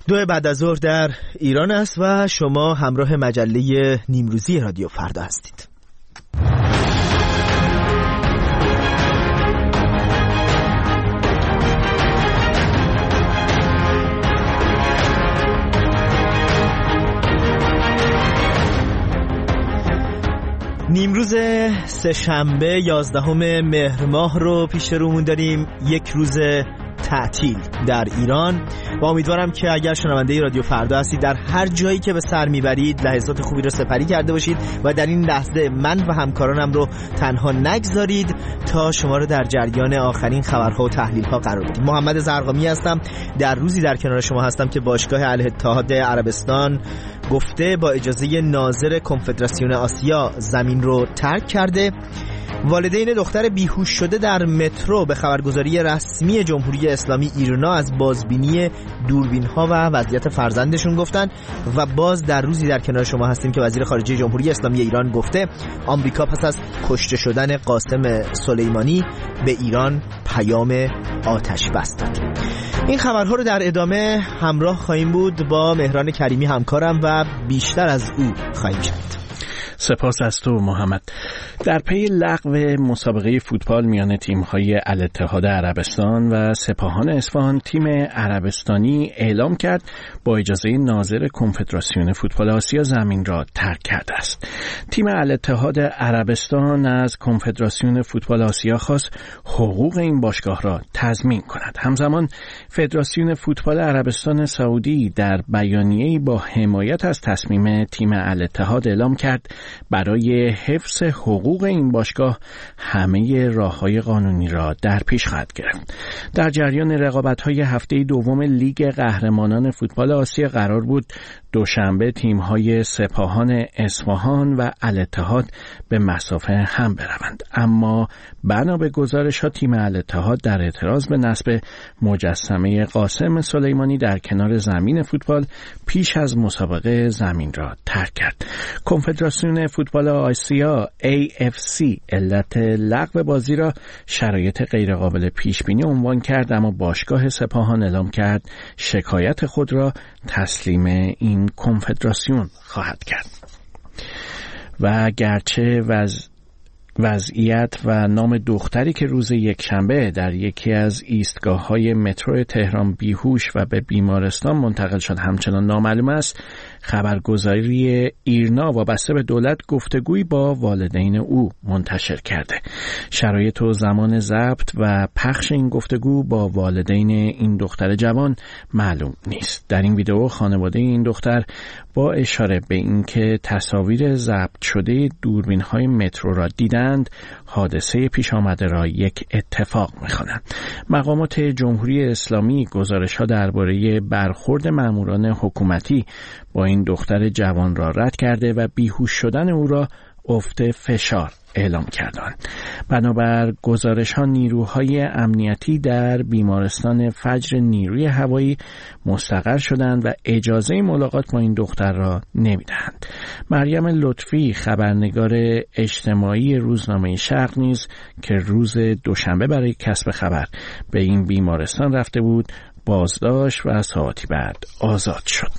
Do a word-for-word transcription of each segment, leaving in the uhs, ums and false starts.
دو بعد از ظهر در ایران است و شما همراه مجله نیمروزی رادیو فردا هستید. نیمروز سه‌شنبه یازدهم مهر ماه رو پیش رومون داریم، یک روز تعطیل در ایران و امیدوارم که اگر شنونده رادیو فردا هستید در هر جایی که به سر میبرید لحظات خوبی رو سپری کرده باشید و در این لحظه من و همکارانم رو تنها نگذارید تا شما رو در جریان آخرین خبرها و تحلیل‌ها قرار بدیم. محمد زرقامی هستم، در روزی در کنار شما هستم که باشگاه الاتحاد عربستان گفته با اجازه ناظر کنفدراسیون آسیا زمین رو ترک کرده. والدین دختر بیهوش شده در مترو به خبرگزاری رسمی جمهوری اسلامی ایرنا از بازبینی دوربین‌ها و وضعیت فرزندشون گفتن و باز در روزی در کنار شما هستیم که وزیر خارجه جمهوری اسلامی ایران گفته آمریکا پس از کشته شدن قاسم سلیمانی به ایران پیام آتش بس داد. این خبرها رو در ادامه همراه خواهیم بود با مهران کریمی همکارم و بیشتر از او خواهیم شنید. سپاس از تو محمد. در پی لغو مسابقه فوتبال میان تیم‌های الاتحاد عربستان و سپاهان اصفهان، تیم عربستانی اعلام کرد با اجازه ناظر کنفدراسیون فوتبال آسیا زمین را ترک کرده است. تیم الاتحاد عربستان از کنفدراسیون فوتبال آسیا خواست حقوق این باشگاه را تضمین کند. همزمان فدراسیون فوتبال عربستان سعودی در بیانیه‌ای با حمایت از تصمیم تیم الاتحاد اعلام کرد برای حفظ حقوق این باشگاه همه راه‌های قانونی را در پیش خواهد گرفت. در جریان رقابت‌های هفته دوم لیگ قهرمانان فوتبال آسیا قرار بود دوشنبه تیم‌های سپاهان اصفهان و الاتحاد به مسافه هم بروند، اما بنا به گزارش‌ها تیم الاتحاد در اعتراض به نصب مجسمه قاسم سلیمانی در کنار زمین فوتبال پیش از مسابقه زمین را ترک کرد. کنفدراسیون فوتبال آسیا ای اف سی علت لغو بازی را شرایط غیرقابل پیش بینی عنوان کرد، اما باشگاه سپاهان اعلام کرد شکایت خود را تسلیم این کنفدراسیون خواهد کرد. و گرچه وز وضعیت و نام دختری که روز یکشنبه در یکی از ایستگاه‌های مترو تهران بیهوش و به بیمارستان منتقل شد همچنان نامعلوم است، خبرگزاری ایرنا وابسته به دولت گفتگویی با والدین او منتشر کرده. شرایط و زمان ضبط و پخش این گفتگو با والدین این دختر جوان معلوم نیست. در این ویدئو خانواده این دختر با اشاره به اینکه تصاویر ضبط شده دوربین‌های مترو را دیدند، حادثه پیش آمده را یک اتفاق می‌خوانند. مقامات جمهوری اسلامی گزارش‌ها درباره برخورد ماموران حکومتی با این دختر جوان را رد کرده و بیهوش شدن او را افت فشار اعلام کردند. بنابر گزارش‌ها نیروهای امنیتی در بیمارستان فجر نیروی هوایی مستقر شدند و اجازه ملاقات با این دختر را نمی‌دهند. مریم لطفی خبرنگار اجتماعی روزنامه شرق نیز که روز دوشنبه برای کسب خبر به این بیمارستان رفته بود بازداشت و ساعتی بعد آزاد شد.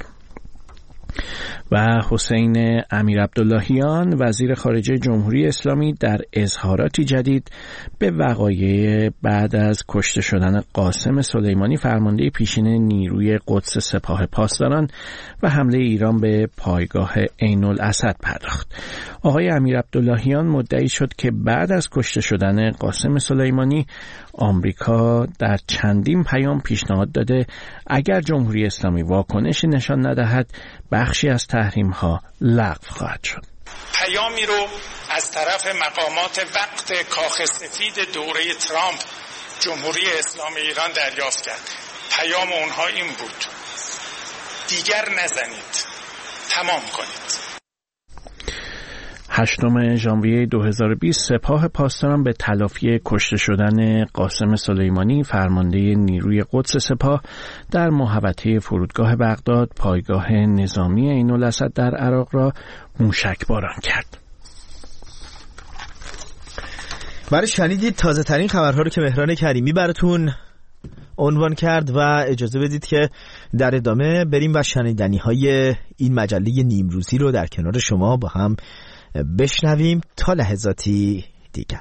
و حسین امیرعبداللهیان وزیر خارجه جمهوری اسلامی در اظهاراتی جدید به وقایع بعد از کشته شدن قاسم سلیمانی فرمانده پیشین نیروی قدس سپاه پاسداران و حمله ایران به پایگاه عین الاسد پرداخت. آقای امیرعبداللهیان مدعی شد که بعد از کشته شدن قاسم سلیمانی آمریکا در چندین پیام پیشنهاد داده اگر جمهوری اسلامی واکنشی نشان ندهد بخشی از تحریم ها لغو خواهد شد. پیامی رو از طرف مقامات وقت کاخ سفید دوره ترامپ جمهوری اسلامی ایران دریافت کرد. پیام اونها این بود: دیگر نزنید، تمام کنید. هشتم ژانویه دو هزار و بیست سپاه پاسداران به تلافی کشته شدن قاسم سلیمانی فرمانده نیروی قدس سپاه در محوطه فرودگاه بغداد پایگاه نظامی عین الاسد در عراق را موشکباران کرد. برای شنیدید تازه ترین خبرها رو که مهران کریمی براتون عنوان کرد و اجازه بدید که در ادامه بریم و شنیدنی های این مجله نیمروزی رو در کنار شما با هم بشنویم تا لحظاتی دیگر.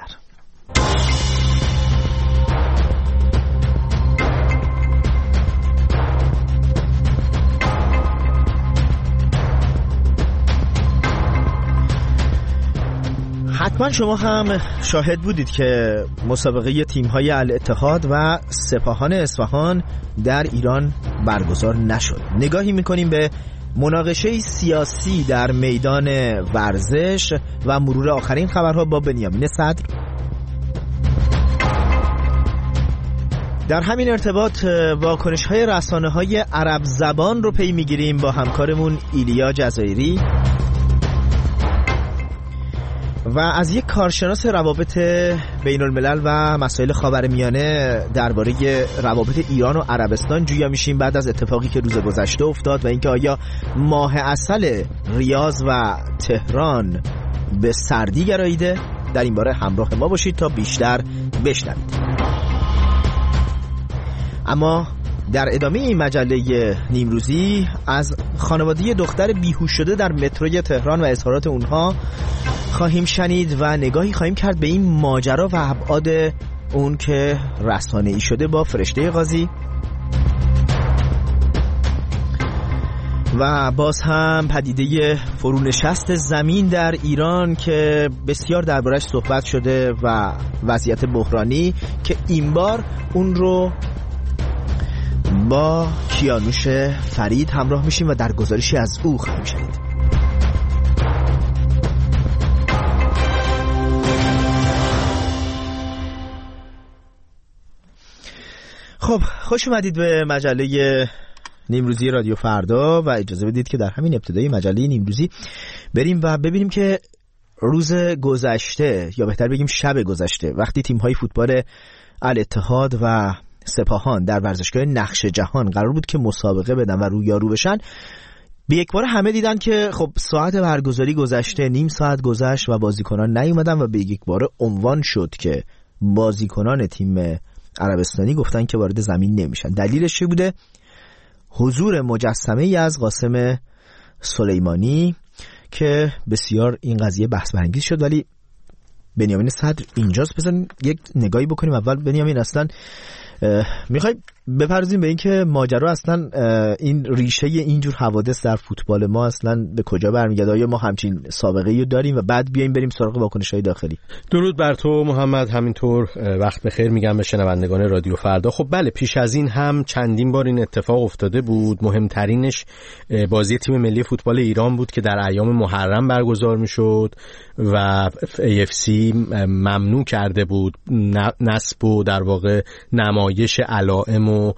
حتما شما هم شاهد بودید که مسابقه تیم‌های الاتحاد و سپاهان اصفهان در ایران برگزار نشد. نگاهی می‌کنیم به مناقشه سیاسی در میدان ورزش و مرور آخرین خبرها با بنیامین صدر. در همین ارتباط واکنش‌های رسانه‌های عرب زبان رو پی می‌گیریم با همکارمون ایلیا جزایری و از یک کارشناس روابط بین الملل و مسائل خاورمیانه درباره روابط ایران و عربستان جویا میشیم بعد از اتفاقی که روز گذشته افتاد و اینکه آیا ماه عسل ریاض و تهران به سردی گراییده. در این باره همراه ما باشید تا بیشتر بشنوید. اما در ادامه این مجله نیمروزی از خانواده دختر بیهوش شده در متروی تهران و اظهارات اونها خواهیم شنید و نگاهی خواهیم کرد به این ماجرا و ابعاد اون که رسانه‌ای شده با فرشته قاضی. و باز هم پدیده فرونشست زمین در ایران که بسیار دربارش صحبت شده و وضعیت بحرانی که این بار اون رو با کیانوش فرید همراه میشیم و در گزارشی از او خواهیم شنید. خب خوش اومدید به مجله نیمروزی رادیو فردا و اجازه بدید که در همین ابتدای مجله نیمروزی بریم و ببینیم که روز گذشته یا بهتر بگیم شب گذشته وقتی تیم‌های فوتبال الاتحاد و سپاهان در ورزشگاه نقش جهان قرار بود که مسابقه بدن و رویارو بشن، به یک بار همه دیدن که خب ساعت برگزاری گذشته، نیم ساعت گذشت و بازیکنان نیومدن و به یک بار عنوان شد که بازیکنان تیم عربستانی گفتن که وارد زمین نمیشن. دلیلش چی بوده؟ حضور مجسمه ای از قاسم سلیمانی که بسیار این قضیه بحث برانگیز شد. ولی بنیامین صدر اینجاست، بزن یک نگاهی بکنیم. اول بنیامین اصلا میخوای بپردازیم به این که ماجرا اصلا این ریشه اینجور حوادث در فوتبال ما اصلا به کجا برمیگرده؟ آیا ما همچین سابقه‌ای داریم و بعد بیایم بریم سراغ واکنش‌های داخلی؟ درود بر تو محمد، همینطور وقت بخیر میگم به شنوندگان رادیو فردا. خب بله، پیش از این هم چندین بار این اتفاق افتاده بود. مهمترینش بازی تیم ملی فوتبال ایران بود که در ایام محرم برگزار میشد و ای اف سی ممنوع کرده بود نصب و در واقع نمایش علائم و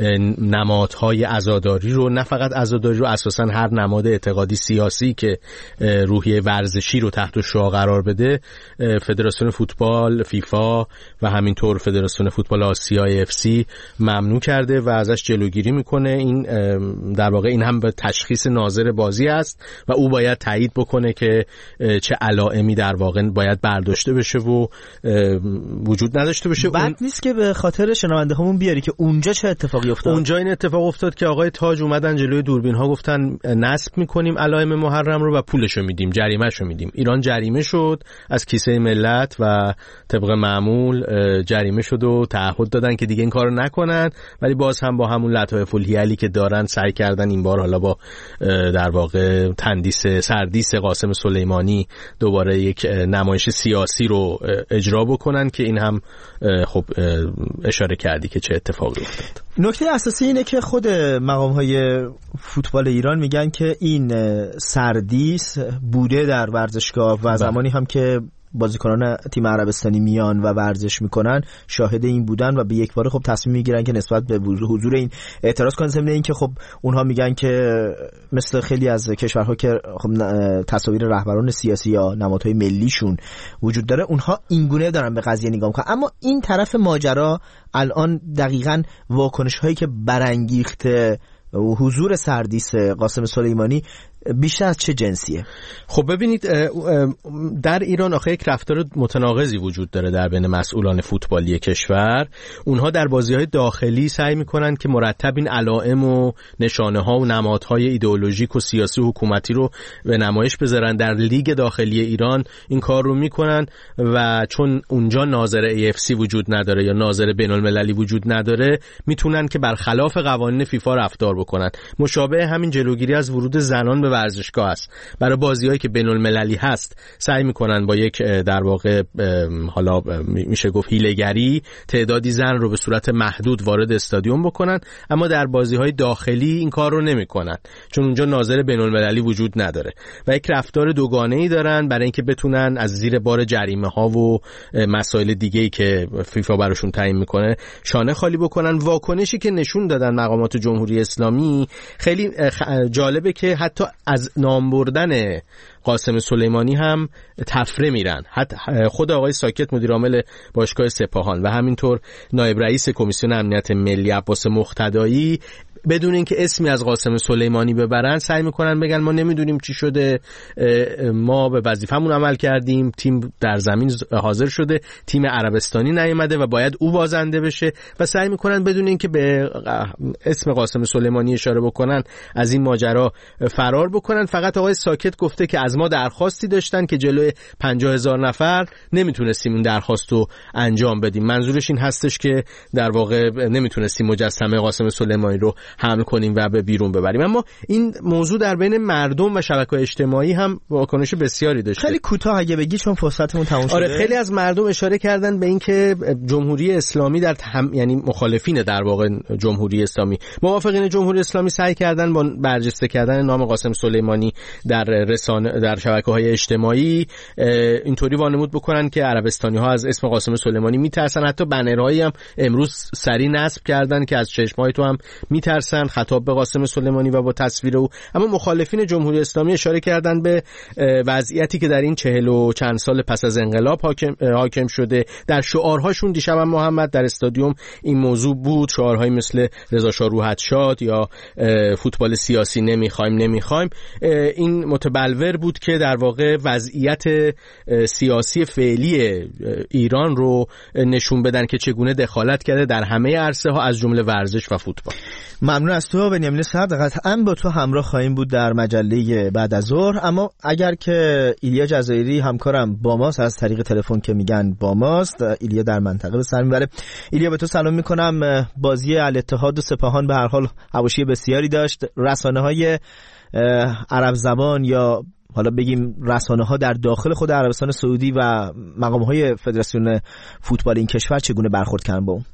نمادهای عزاداری رو، نه فقط عزاداری رو، اساساً هر نماد اعتقادی سیاسی که روحیه ورزشی رو تحت شعاع قرار بده، فدراسیون فوتبال فیفا و همینطور فدراسیون فوتبال آسیا اف سی ممنوع کرده و ازش جلوگیری میکنه. این در واقع این هم به تشخیص ناظر بازی است و او باید تایید بکنه که چه علائمی در واقع باید برداشته بشه و وجود نداشته باشه. بعد اون... نیست که به خاطر شنونده همون بیاری که اونجا چه اتفاقی افتاد. اونجا این اتفاق افتاد که آقای تاج اومدن جلوی دوربین ها گفتن نصب میکنیم علائم محرم رو و پولشو میدیم، جریمهشو میدیم. ایران جریمه شد از کیسه ملت و طبق معمول جریمه شد و تعهد دادن که دیگه این کارو نکنن، ولی باز هم با همون لطایف الحیلی که دارن سعی کردن این بار حالا با در واقع تندیس سردیس قاسم سلیمانی دوباره یک نمایش سیاسی رو اجرا بکنن که این هم خب اشاره کردی که چه اتفاقی افتاد. نکته اساسی اینه که خود مقام‌های فوتبال ایران میگن که این سردیس بوده در ورزشگاه و زمانی هم که بازیکنان تیم عربستانی میان و ورزش میکنن شاهد این بودن و به یک بار خب تصمیم میگیرن که نسبت به حضور این اعتراض کنن. ضمن این که خب اونها میگن که مثل خیلی از کشورها که خب تصاویر رهبران سیاسی یا نمادهای ملیشون وجود داره، اونها اینگونه دارن به قضیه نگاه میکنن. اما این طرف ماجرا الان دقیقاً واکنش هایی که برانگیخته حضور سردیس قاسم سلیمانی بیشتر از چه جنسیه؟ خب ببینید در ایران آخه یک رفتار متناقضی وجود داره در بین مسئولان فوتبالی کشور. اونها در بازی‌های داخلی سعی می‌کنن که مرتب این علائم و نشانه‌ها و نمادهای ایدئولوژیک و سیاسی و حکومتی رو به نمایش بذارن. در لیگ داخلی ایران این کار رو می‌کنن و چون اونجا ناظر ای اف سی وجود نداره یا ناظر بین‌المللی وجود نداره، میتونن که برخلاف قوانین فیفا رفتار بکنن. مشابه همین جلوگیری از ورود زنان به ورزشگاه است. برای بازی‌هایی که بین‌المللی هست سعی می‌کنن با یک در واقع حالا میشه گفت حیله‌گری تعدادی زن رو به صورت محدود وارد استادیوم بکنن، اما در بازی‌های داخلی این کار رو نمی‌کنن چون اونجا ناظر بین‌المللی وجود نداره و یک رفتار دوگانه‌ای دارن برای اینکه بتونن از زیر بار جریمه‌ها و مسائل دیگه‌ای که فیفا براشون تعیین می‌کنه شانه خالی بکنن. واکنشی که نشون دادن مقامات جمهوری اسلامی خیلی جالبه که حتی از نام بردن قاسم سلیمانی هم تفره میرن. حتی خود آقای ساکت مدیر عامل باشگاه سپاهان و همینطور نایب رئیس کمیسیون امنیت ملی عباس مقتدایی بدون اینکه اسمی از قاسم سلیمانی ببرن سعی میکنن بگن ما نمیدونیم چی شده، ما به وظیفمون عمل کردیم، تیم در زمین حاضر شده، تیم عربستانی نیامده و باید او بازنده بشه و سعی میکنن بدون اینکه به اسم قاسم سلیمانی اشاره بکنن از این ماجرا فرار بکنن. فقط آقای ساکت گفته که از ما درخواستی داشتن که جلوی پنجاه هزار نفر نمیتونستیم این درخواست رو انجام بدیم. منظورش این هستش که در واقع نمیتونستیم مجسمه قاسم سلیمانی رو حمل کنیم و به بیرون ببریم. اما این موضوع در بین مردم و شبکه‌های اجتماعی هم واکنش بسیاری داشته. خیلی کوتاه اگه بگی چون فرصتمون تموم شده. آره خیلی از مردم اشاره کردن به اینکه جمهوری اسلامی در هم... یعنی مخالفین در واقع جمهوری اسلامی، موافقین جمهوری اسلامی سعی کردن با برجسته کردن نام قاسم سلیمانی در رسانه در شبکه‌های اجتماعی اینطوری وانمود بکنن که عربستانی‌ها از اسم قاسم سلیمانی میترسن. حتی بنرهایی هم امروز سری نصب کردن که از چشمای تو هم میترسن، خطاب به قاسم سلیمانی و با تصویر او. اما مخالفین جمهوری اسلامی اشاره کردن به وضعیتی که در این چهل و چند سال پس از انقلاب حاکم, حاکم شده. در شعارهاشون دیشب هم محمد در استادیوم این موضوع بود، شعارهایی مثل رضا شاه روحت شاد یا فوتبال سیاسی نمیخوایم نمیخوایم. این متبلور بود که در واقع وضعیت سیاسی فعلی ایران رو نشون بدن که چگونه دخالت کرده در همه عرصه ها از جمله ورزش و فوتبال. ممنون از تو بنیامین صدر. قطعاً با تو همراه خواهیم بود در مجله بعد از ظهر. اما اگر که ایلیا جزایری همکارم با ماست، از طریق تلفن که میگن با ماست، ایلیا در منطقه به سر میبره. ایلیا به تو سلام میکنم. بازی الاتحاد و سپاهان به هر حال حواشی بسیاری داشت. رسانه‌های عرب زبان یا حالا بگیم رسانه ها در داخل خود عربستان سعودی و مقام های فدراسیون فوتبال این کشور چگونه برخورد کردن با اون؟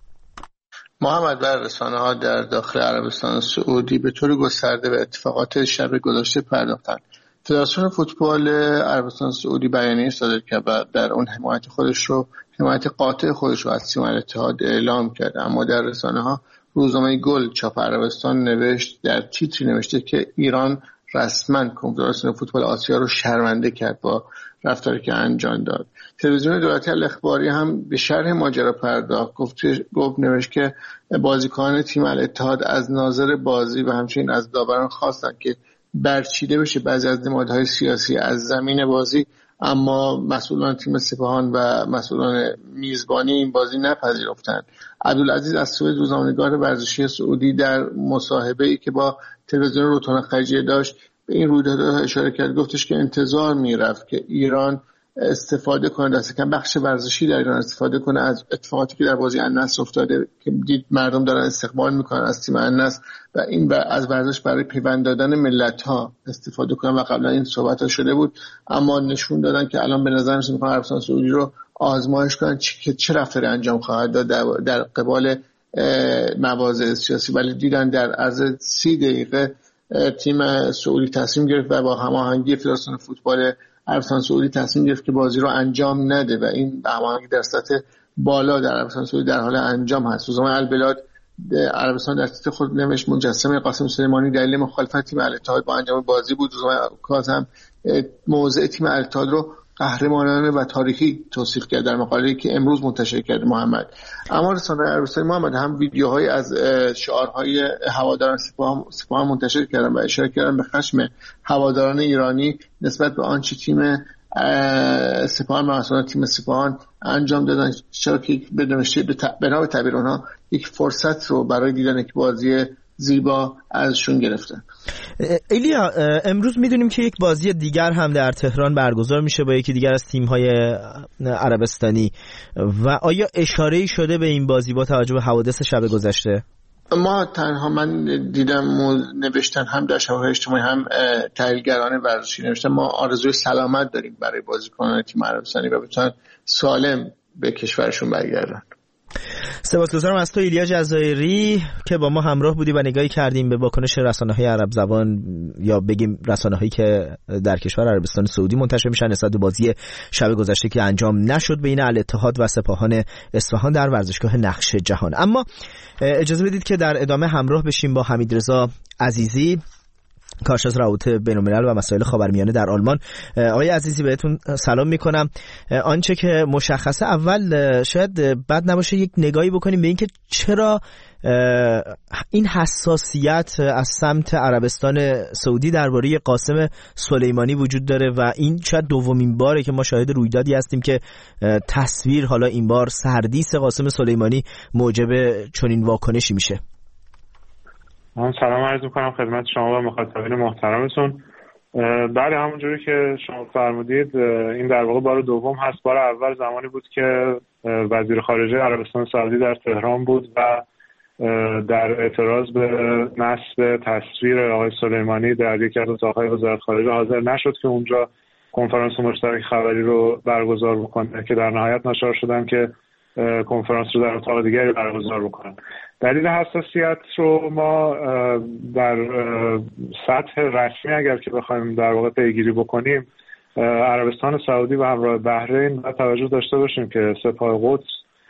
محمد، بر رسانه ها در داخل عربستان سعودی به طور گسترده به اتفاقات شب گذشته پرداختند. فدراسیون فوتبال عربستان سعودی بیانیه صادر کرد و در اون حمایت خودش رو حمایت قاطع خودش رو از تیم الاتحاد اعلام کرد. اما در رسانه ها روزنامه گل چاپ عربستان نوشت، در تیتری نوشته که ایران رسما کنفدراسیون فوتبال آسیا رو شرمنده کرد با رفتاری که انجام داد. تلویزیون دولتی الاخباری هم به شرح ماجرا پرداخت، گفت گفت نوشت که بازیکنان تیم الاتحاد از ناظر بازی و همچنین از داوران خواستند که برچیده بشه بعضی از نمادهای سیاسی از زمین بازی، اما مسئولان تیم سپاهان و مسئولان میزبانی این بازی نپذیرفتند. عبدالعزیز اسود روزنامه‌نگار ورزشی سعودی در مصاحبه‌ای که با تلویزیون روتانا خلیجیه داشت به این رویدادها اشاره کرد، گفتش که انتظار میرفت که ایران استفاده کنه، دست کم بخش ورزشی در ایران استفاده کنه از اتفاقاتی که در بازی النصر افتاده که دید مردم دارن استقبال میکنن از تیم النصر و این از ورزش برای پیوند دادن ملت ها استفاده کنن و قبلا این صحبت ها شده بود. اما نشون دادن که الان به نظر میاد میخوان عربستان سعودی رو آزمایش کنن که چه رفتاری انجام خواهد داد در, در قبال مواضع سیاسی، ولی دیدن در عرض سی دقیقه تیم سعودی تصمیم گرفت و با هماهنگی فدراسیون فوتبال عربستان سعودی تصمیم گرفت که بازی رو انجام نده و این هماهنگی در سطح بالا در عربستان سعودی در حال انجام هست. روزنامه البلاد عربستان در تیتر خود نوشت مجسمه قاسم سلیمانی دلیل مخالفت تیم الاتحاد با انجام بازی بود. روزنامه کاظم موضع تیم الاتحاد رو قهرمانانه و تاریخی توصیف کرد در مقاله‌ای که امروز منتشر کرد محمد. اما رسانه‌های عربستانی محمد هم ویدیوهای از شعارهای هواداران سپاه سپاه منتشر کردن و اشاره کردن به خشم هواداران ایرانی نسبت به آنچه تیم سپاهان مسئولان تیم سپاهان انجام دادن، چرا که به نوشته به نام تعبیر اونها یک فرصت رو برای دیدن یک بازی زیبا ازشون گرفتن. ایلیا، امروز میدونیم که یک بازی دیگر هم در تهران برگزار میشه با یکی دیگر از تیم‌های عربستانی و آیا اشاره‌ای شده به این بازی با توجه به حوادث شب گذشته؟ ما تنها من دیدم نوشتن هم در شبکه‌های اجتماعی هم تحلیلگران ورزشی نوشتن ما آرزوی سلامت داریم برای بازیکنان تیم عربستانی و بتونن سالم به کشورشون برگردن. سپاسگزارم از تو ایلیا جزایری که با ما همراه بودی و نگاهی کردیم به واکنش رسانه‌های عرب زبان یا بگیم رسانه‌هایی که در کشور عربستان سعودی منتشر میشن نسبت به بازی شب گذشته که انجام نشد بین الاتحاد و سپاهان اصفهان در ورزشگاه نقش جهان. اما اجازه بدید که در ادامه همراه بشیم با حمیدرضا عزیزی، کارشناس روابط بین‌الملل و مسائل خاورمیانه در آلمان. آقای عزیزی بهتون سلام میکنم. آنچه که مشخصه اول شاید بد نباشه یک نگاهی بکنیم به اینکه چرا این حساسیت از سمت عربستان سعودی درباره قاسم سلیمانی وجود داره و این شاید دومین باره که ما شاهد رویدادی هستیم که تصویر حالا این بار سردیس قاسم سلیمانی موجب چنین واکنشی میشه. من سلام عرض میکنم خدمت شما و مخاطبین محترمتون. بله، همونجوری که شما فرمودید این در واقع بار دوم هست. بار اول زمانی بود که وزیر خارجه عربستان سعودی در تهران بود و در اعتراض به نصب تصویر آقای سلیمانی در یکی از اتاق‌های وزارت خارجه حاضر نشد که اونجا کنفرانس مشترک خبری رو برگزار بکنه که در نهایت ناچار شدن که کنفرانس رو در اتاق دیگری برگزار بکنن. دلیل حساسیت رو ما در سطح رسمی اگر که بخوایم در واقع پیگیری بکنیم، عربستان سعودی و همراه بحرین باید توجه داشته باشیم که سپاه قدس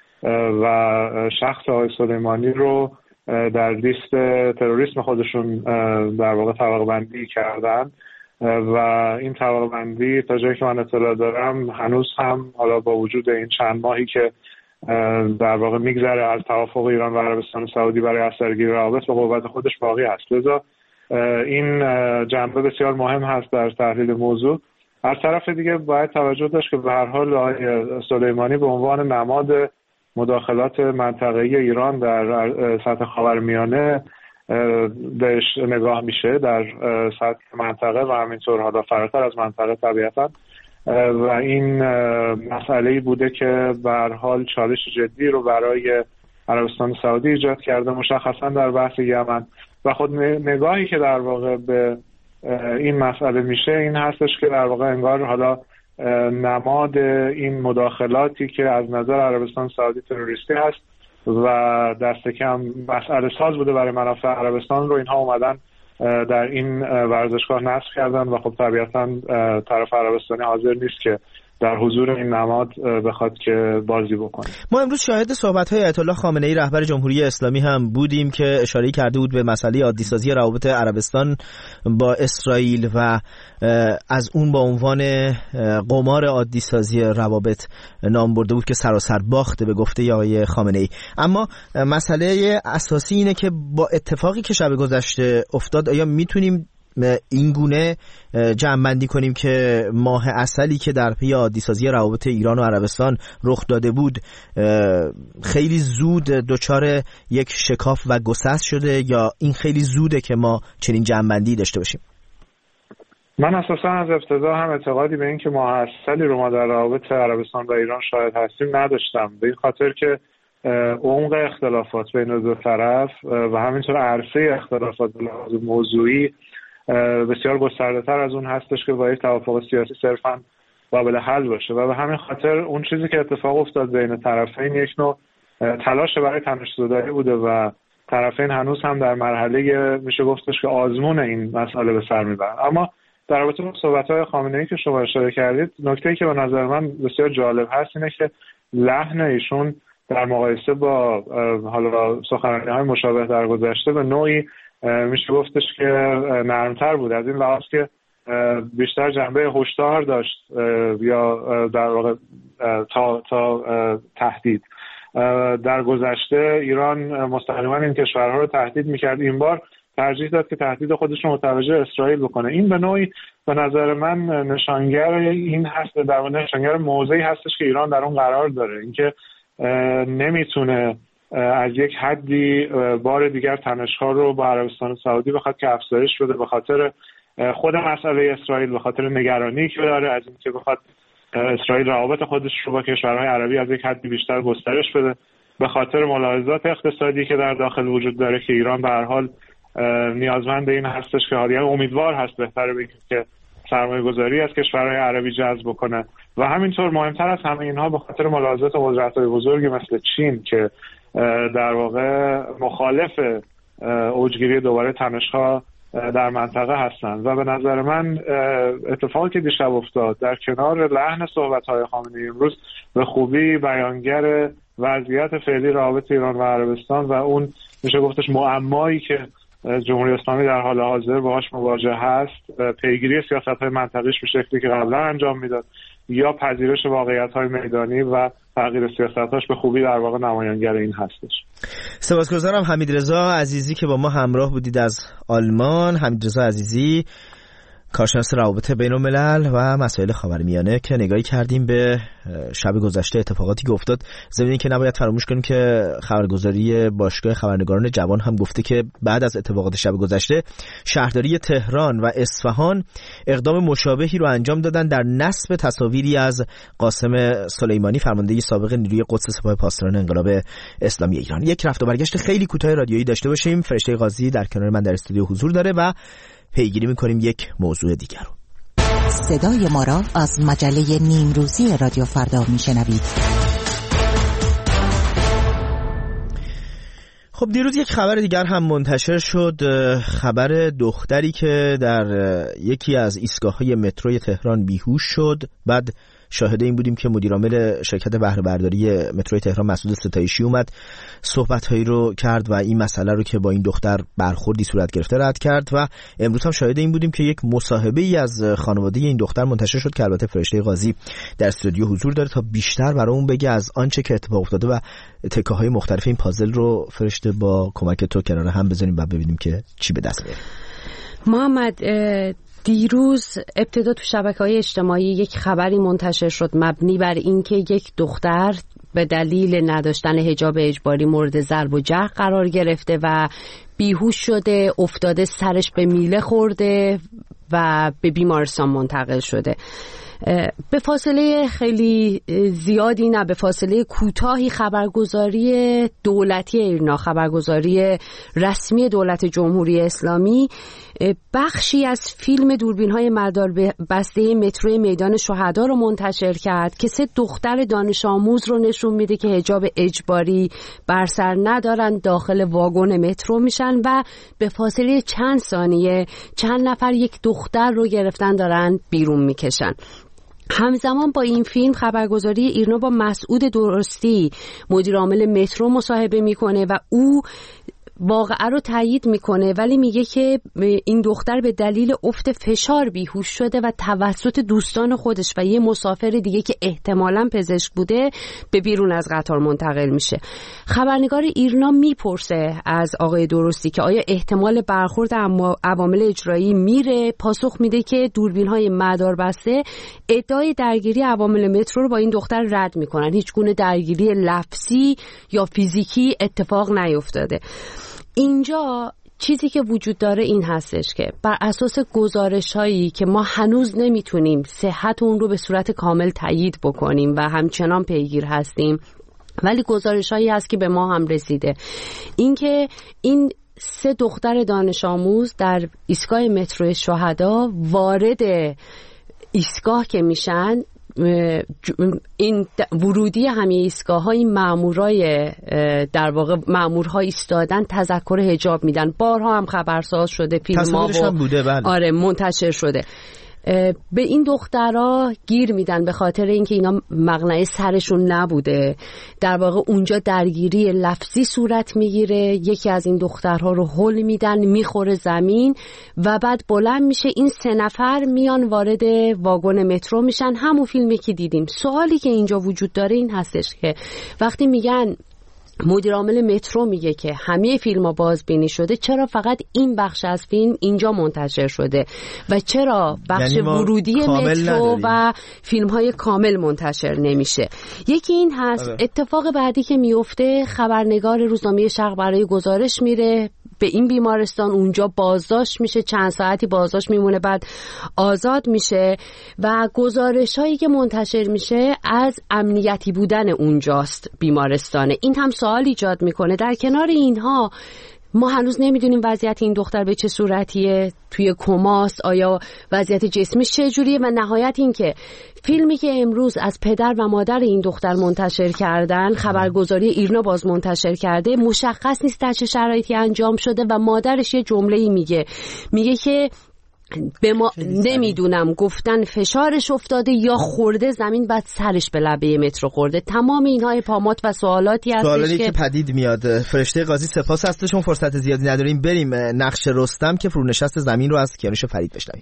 و شخص آقای سلیمانی رو در لیست تروریسم خودشون در واقع طبقه بندی کردن و این طبقه بندی تا جایی که من اطلاع دارم هنوز هم حالا با وجود این چند ماهی که در واقع میگذره از توافق ایران و عربستان سعودی برای اثرگیری روابط به قوت خودش باقی هست. لذا این جنبه بسیار مهم هست در تحلیل موضوع. از طرف دیگه باید توجه داشت که به هر حال آقای سلیمانی به عنوان نماد مداخلات منطقه‌ای ایران در سطح خاورمیانه بهش نگاه میشه در سطح منطقه و همینطور حالا فراتر از منطقه طبیعتا، و این مسئله‌ای بوده که به هر حال چالش جدی رو برای عربستان سعودی ایجاد کرده، مشخصا در بحث یمن. و خود نگاهی که در واقع به این مسئله میشه این هستش که در واقع انگار حالا نماد این مداخلاتی که از نظر عربستان سعودی تروریستی هست و دست کم مسئله ساز بوده برای منافع عربستان رو اینها اومدن در این ورزشگاه نصب کردن و خب طبیعتا طرف عربستانی حاضر نیست که در حضور این نماد بخواد که بازی بکنه. ما امروز شاهد صحبت‌های آیت الله خامنه‌ای رهبر جمهوری اسلامی هم بودیم که اشاره کرده بود به مسئله عادی‌سازی روابط عربستان با اسرائیل و از اون با عنوان قمار عادی‌سازی روابط نام برده بود که سراسر باخته به گفته آقای خامنه‌ای. اما مسئله اساسی اینه که با اتفاقی که شب گذشته افتاد آیا میتونیم این گونه جمع‌بندی کنیم که ماه عسلی که در پی عادی‌سازی روابط ایران و عربستان رخ داده بود خیلی زود دچار یک شکاف و گسست شده، یا این خیلی زوده که ما چنین جمع‌بندی داشته باشیم؟ من اساسا از ابتدا هم اعتقادی به این که ماه عسلی رو ما در روابط عربستان و ایران شاهد هستیم نداشتم، به این خاطر که عمق اختلافات بین دو طرف و همینطور عرصه اختلافات به لحاظ موضوعی بسیار گسترده‌تر از اون هستش که با یک توافق سیاسی صرفاً قابل حل باشه و به همین خاطر اون چیزی که اتفاق افتاد بین طرفین یک نوع تلاش برای تنش زدایی بوده و طرفین هنوز هم در مرحله میشه گفتش که آزمون این مسئله به سر میبرن. اما در رابطه با صحبت‌های خامنه‌ای که شما اشاره کردید، نکته‌ای که به نظر من بسیار جالب هست اینه که لحن ایشون در مقایسه با حالا سخنرانی‌های مشابه در گذشته به نوعی میشه گفتش که نرمتر بود، از این لحاظ که بیشتر جنبه هشدار داشت یا در واقع تا تا تهدید. در گذشته ایران مستقیما این کشورها رو تهدید میکرد، این بار ترجیح داد که تهدید خودش رو متوجه اسرائیل بکنه. این به نوعی به نظر من نشانگر این هست، در واقع نشانگر موضعی هستش که ایران در اون قرار داره، اینکه نمیتونه از یک حدی بار دیگر تنش‌ها رو با عربستان سعودی بخواد که افزایش بده به خاطر خود مسئله اسرائیل، به خاطر نگرانی که داره از اینکه بخواد اسرائیل روابط خودش رو با کشورهای عربی از یک حدی بیشتر گسترش بده، به خاطر ملاحظات اقتصادی که در داخل وجود داره که ایران به هر حال نیازمند این هستش که حالا امیدوار هست بهتره بگیم که سرمایه گذاری از کشورهای عربی جذب بکنه و همینطور مهمتر از همه اینها به خاطر ملاحظات قدرت‌های بزرگی مثل چین که در واقع مخالف اوجگیری دوباره تنش‌ها در منطقه هستند. و به نظر من اتفاقی که دیشب افتاد در کنار لحن صحبت‌های خامنه‌ای امروز به خوبی بیانگر وضعیت فعلی روابط ایران و عربستان و اون میشه گفتش معمایی که جمهوری اسلامی در حال حاضر باهاش مواجه هست، پیگیری سیاست‌های منطقیش به شکلی که قبلا انجام میداد یا پذیرش واقعیت‌های میدانی و تغییر سیاست‌هاش به خوبی در واقع نمایانگر این هستش. سپاسگزارم حمیدرضا عزیزی که با ما همراه بودید از آلمان. حمیدرضا عزیزی، کارشناس روابط بین‌الملل و مسائل خاورمیانه، که نگاهی کردیم به شب گذشته اتفاقاتی که افتاد. ضمن اینکه نباید فراموش کنیم که خبرگزاری باشگاه خبرنگاران جوان هم گفته که بعد از اتفاقات شب گذشته شهرداری تهران و اصفهان اقدام مشابهی رو انجام دادن در نصب تصاویری از قاسم سلیمانی، فرمانده سابق نیروی قدس سپاه پاسداران انقلاب اسلامی ایران. یک رفت و برگشت خیلی کوتاه رادیویی داشته باشیم. فرشته قاضی در کنار من در استودیو حضور داره و پیگیری میکنیم یک موضوع دیگر رو. صدای ما را از مجله نیمروزی رادیو فردا میشنوید. خب دیروز یک خبر دیگر هم منتشر شد، خبر دختری که در یکی از ایستگاه‌های متروی تهران بیهوش شد. بعد شاهد این بودیم که مدیرعامل شرکت بهره برداری متروی تهران مسعود ستایشی اومد صحبت‌هایی رو کرد و این مسئله رو که با این دختر برخوردی صورت گرفته رد کرد و امروز هم شاهد این بودیم که یک مصاحبه‌ای از خانواده این دختر منتشر شد که البته فرشته قاضی در استودیو حضور داره تا بیشتر برامون بگه از آنچه که اتفاق افتاده و تکه‌های مختلف این پازل رو فرشته با کمک تو کنار هم بزنیم و ببینیم که چی به دست میاره. محمد، دیروز ابتدا تو شبکه‌های اجتماعی یک خبری منتشر شد مبنی بر اینکه یک دختر به دلیل نداشتن حجاب اجباری مورد ضرب و جرح قرار گرفته و بیهوش شده، افتاده، سرش به میله خورده و به بیمارستان منتقل شده. به فاصله خیلی زیادی نه، به فاصله کوتاهی خبرگزاری دولتی ایرنا، خبرگزاری رسمی دولت جمهوری اسلامی، بخشی از فیلم دوربین‌های مدار بسته مترو میدان شهدا رو منتشر کرد که سه دختر دانش آموز رو نشون میده که حجاب اجباری بر سر ندارن، داخل واگن مترو میشن و به فاصله چند ثانیه چند نفر یک دختر رو گرفتن دارن بیرون میکشن. همزمان با این فیلم خبرگزاری ایرنا با مسعود درستی مدیر عامل مترو مصاحبه میکنه و او واقعه رو تایید میکنه، ولی میگه که این دختر به دلیل افت فشار بیهوش شده و توسط دوستان خودش و یه مسافر دیگه که احتمالاً پزشک بوده به بیرون از قطار منتقل میشه. خبرنگار ایرنا میپرسه از آقای درستی که آیا احتمال برخورد عوامل اجرایی میره، پاسخ میده که دوربین‌های مداربسته ادعای درگیری عوامل مترو رو با این دختر رد میکنن، هیچ گونه درگیری لفظی یا فیزیکی اتفاق نیفتاده. اینجا چیزی که وجود داره این هستش که بر اساس گزارش هایی که ما هنوز نمیتونیم صحت اون رو به صورت کامل تایید بکنیم و همچنان پیگیر هستیم، ولی گزارش هایی هست که به ما هم رسیده، اینکه این سه دختر دانش آموز در ایستگاه مترو شهدا وارد ایستگاه که میشن، این ورودی همه ایستگاه های مامورای در واقع مامورها ایستادن تذکر حجاب میدن. بارها هم خبرساز شده، فیلم ها هم بوده. بله. آره منتشر شده. به این دخترها گیر میدن به خاطر اینکه اینا مقنعه سرشون نبوده. در واقع اونجا درگیری لفظی صورت میگیره، یکی از این دخترها رو هول میدن، میخوره زمین و بعد بلند میشه. این سه نفر میان وارد واگن مترو میشن، همون فیلمی که دیدیم. سوالی که اینجا وجود داره این هستش که وقتی میگن مدیر عامل مترو میگه که همه فیلم‌ها بازبینی شده، چرا فقط این بخش از فیلم اینجا منتشر شده و چرا بخش یعنی ورودی مترو و فیلم‌های کامل منتشر نمیشه؟ یکی این هست. اتفاق بعدی که میفته، خبرنگار روزنامه شرق برای گزارش میره به این بیمارستان، اونجا بازداشت میشه، چند ساعتی بازداشت میمونه، بعد آزاد میشه و گزارش هایی که منتشر میشه از امنیتی بودن اونجاست بیمارستانه. این هم سوال ایجاد میکنه. در کنار اینها ما هنوز نمیدونیم وضعیت این دختر به چه صورتیه، توی کماست، آیا وضعیت جسمیش چجوریه و نهایت این که فیلمی که امروز از پدر و مادر این دختر منتشر کردن، خبرگزاری ایرنا باز منتشر کرده، مشخص نیست در چه شرایطی انجام شده و مادرش یه جمله‌ای میگه میگه که به ما نمیدونم گفتن فشارش افتاده یا خورده زمین بعد سرش به لبه مترو خورده. تمام اینها ابهامات و سوالاتی هستش سوالاتی که... که پدید میاد. فرشته قاضی سپاس هستشون، فرصت زیادی نداریم، بریم نقش رستم که فرونشست زمین رو از کیانوش فرید بشنویم.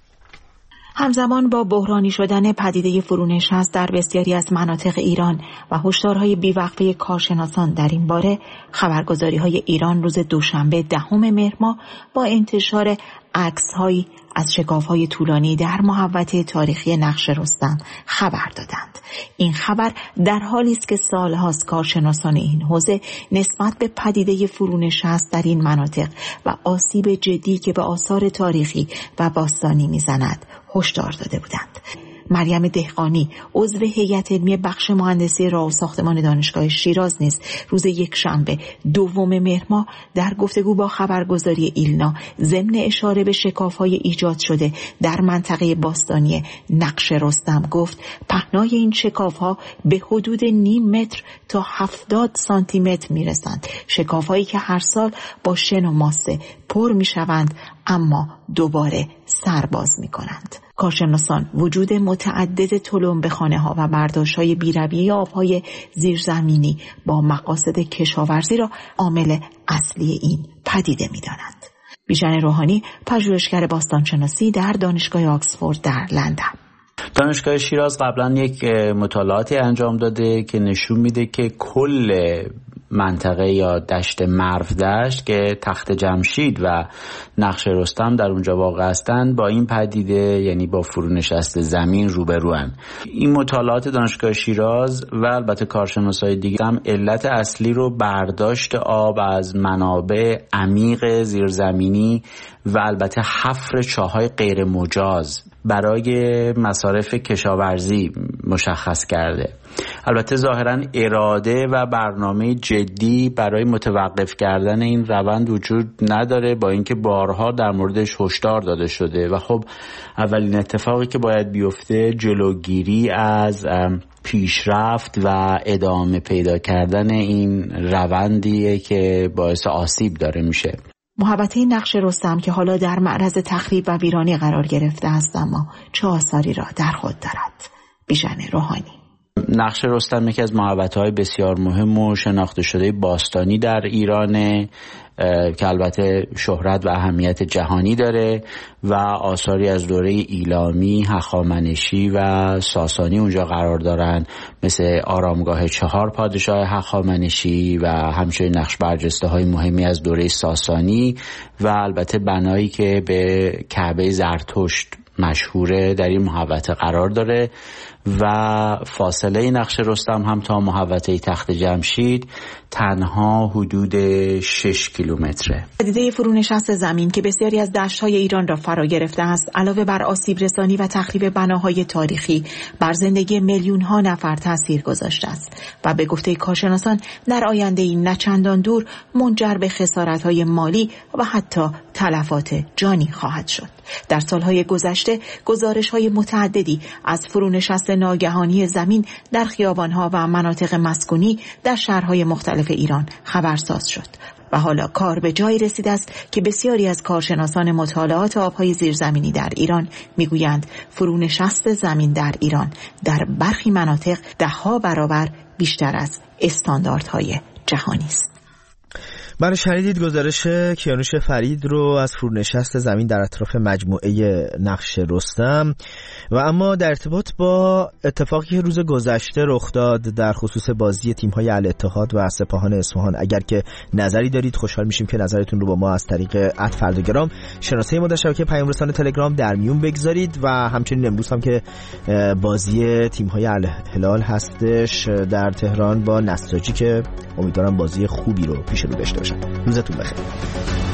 همزمان با بحرانی شدن پدیده فرونشست در بسیاری از مناطق ایران و هشدارهای بیوقفه کارشناسان در این باره، خبرگزاری‌های ایران روز دوشنبه دهم مهر ماه با انتشار عکس‌هایی از شکاف‌های طولانی در محوطه تاریخی نقش رستم خبر دادند. این خبر در حالی است که سال‌هاست کارشناسان این حوزه نسبت به پدیده فرونشست در این مناطق و آسیب جدی که به آثار تاریخی و باستانی می‌زند هشدار داده بودند. مریم دهقانی، عضو هیئت علمی بخش مهندسی راه و ساختمان دانشگاه شیراز نیز روز یک شنبه دوم مهر ماه در گفتگو با خبرگزاری ایلنا ضمن اشاره به شکاف‌های ایجاد شده در منطقه باستانی نقش رستم گفت پهنای این شکاف‌ها به حدود نیم متر تا هفتاد سانتی متر میرسند. شکاف‌هایی که هر سال با شن و ماسه پر میشوند اما دوباره سرباز میکنند. کارشناسان وجود متعدد تلمبه خانه‌ها و برداشت‌های بی‌رویه آب‌های زیرزمینی با مقاصد کشاورزی را عامل اصلی این پدیده می‌دانند. بیژن روحانی، پژوهشگر باستانشناسی در دانشگاه آکسفورد در لندن. دانشگاه شیراز قبلا یک مطالعاتی انجام داده که نشون میده که کل منطقه یا دشت مرودشت که تخت جمشید و نقش رستم در اونجا واقع هستند با این پدیده، یعنی با فرونشست زمین، روبروان. این مطالعات دانشگاه شیراز و البته کارشناسای دیگه هم علت اصلی رو برداشت آب از منابع عمیق زیرزمینی و البته حفر چاهای غیر مجاز برای مصارف کشاورزی مشخص کرده. البته ظاهراً اراده و برنامه جدی برای متوقف کردن این روند وجود نداره، با اینکه بارها در موردش هشدار داده شده و خب اولین اتفاقی که باید بیفته جلوگیری از پیشرفت و ادامه پیدا کردن این روندیه که باعث آسیب داره میشه. محوطه نقش رستم که حالا در معرض تخریب و ویرانی قرار گرفته است اما چه آثاری را در خود دارد؟ بیژن روحانی. نقش رستم یکی از محوطه‌های بسیار مهم و شناخته شده باستانی در ایرانه که البته شهرت و اهمیت جهانی داره و آثاری از دوره ایلامی، هخامنشی و ساسانی اونجا قرار دارن، مثل آرامگاه چهار پادشاه هخامنشی و همچنین نقش برجسته های مهمی از دوره ساسانی و البته بنایی که به کعبه زرتشت مشهوره در این محوطه قرار داره و فاصله نقش رستم هم تا محوطه تخت جمشید تنها حدود شش کیلومتره. پدیده فرونشست زمین که بسیاری از دشت‌های ایران را فرا گرفته است، علاوه بر آسیب رسانی و تخریب بناهای تاریخی، بر زندگی میلیون‌ها نفر تاثیر گذاشته است و به گفته کارشناسان در آینده نه چندان دور منجر به خسارت‌های مالی و حتی تلفات جانی خواهد شد. در سالهای گذشته گزارش‌های متعددی از فرونشست ناگهانی زمین در خیابان‌ها و مناطق مسکونی در شهرهای مختلف ایران خبرساز شد و حالا کار به جایی رسیده است که بسیاری از کارشناسان مطالعات آبهای زیرزمینی در ایران میگویند فرونشست زمین در ایران در برخی مناطق ده‌ها برابر بیشتر از استانداردهای جهانی است. من شنیدید گزارش کیانوش فرید رو از فرونشست زمین در اطراف مجموعه نقش رستم. و اما در ارتباط با اتفاقی که روز گذشته رخ داد در خصوص بازی تیم‌های الاتحاد و سپاهان اصفهان، اگر که نظری دارید خوشحال میشیم که نظرتون رو با ما از طریق ات فردگرام شناسه ما در شبکه پیام رسان تلگرام در میون بگذارید. و همچنین امروز هم که بازی تیم‌های الهلال هستش در تهران با نساجی که امیدوارم بازی خوبی رو پیش رو داشته باشن. روزتون بخیر.